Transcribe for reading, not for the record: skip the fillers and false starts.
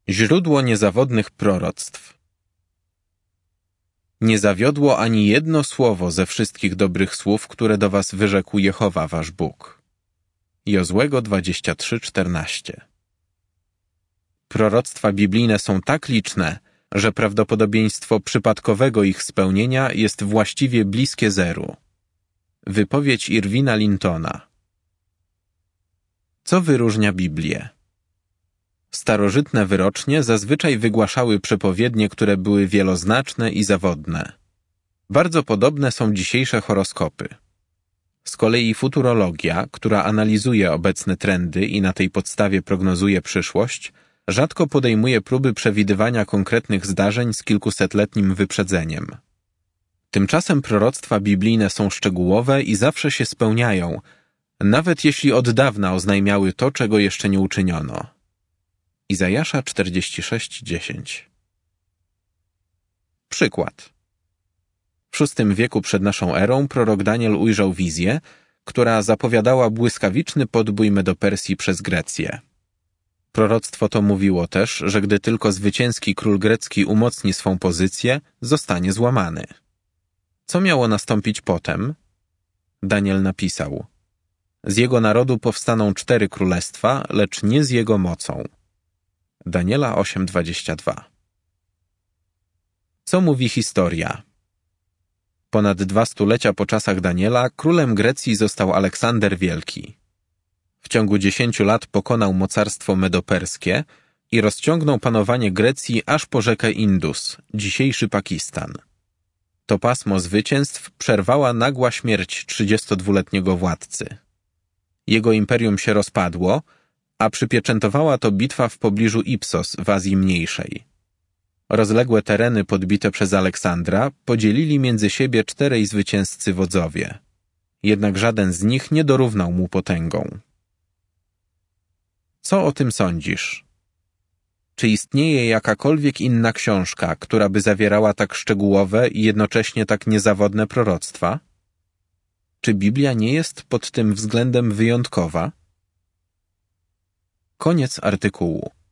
Źródło niezawodnych proroctw. Nie zawiodło ani jedno słowo ze wszystkich dobrych słów, które do was wyrzekł Jehowa wasz Bóg. Jozłego 23:14. Proroctwa biblijne są tak liczne, że prawdopodobieństwo przypadkowego ich spełnienia jest właściwie bliskie zeru. Wypowiedź Irwina Lintona. Co wyróżnia Biblię? Starożytne wyrocznie zazwyczaj wygłaszały przepowiednie, które były wieloznaczne i zawodne. Bardzo podobne są dzisiejsze horoskopy. Z kolei futurologia, która analizuje obecne trendy i na tej podstawie prognozuje przyszłość, rzadko podejmuje próby przewidywania konkretnych zdarzeń z kilkusetletnim wyprzedzeniem. Tymczasem proroctwa biblijne są szczegółowe i zawsze się spełniają, nawet jeśli od dawna oznajmiały to, czego jeszcze nie uczyniono. Izajasza 46:10. Przykład. W VI wieku przed naszą erą prorok Daniel ujrzał wizję, która zapowiadała błyskawiczny podbój Medopersji przez Grecję. Proroctwo to mówiło też, że gdy tylko zwycięski król grecki umocni swą pozycję, zostanie złamany. Co miało nastąpić potem? Daniel napisał: z jego narodu powstaną 4 królestwa, lecz nie z jego mocą. Daniela 8:22. Co mówi historia? Ponad 2 stulecia po czasach Daniela królem Grecji został Aleksander Wielki. W ciągu 10 lat pokonał mocarstwo medoperskie i rozciągnął panowanie Grecji aż po rzekę Indus, dzisiejszy Pakistan. To pasmo zwycięstw przerwała nagła śmierć 32-letniego władcy. Jego imperium się rozpadło, a przypieczętowała to bitwa w pobliżu Ipsos w Azji Mniejszej. Rozległe tereny podbite przez Aleksandra podzielili między siebie 4 zwycięzcy wodzowie. Jednak żaden z nich nie dorównał mu potęgą. Co o tym sądzisz? Czy istnieje jakakolwiek inna książka, która by zawierała tak szczegółowe i jednocześnie tak niezawodne proroctwa? Czy Biblia nie jest pod tym względem wyjątkowa? Koniec artykułu.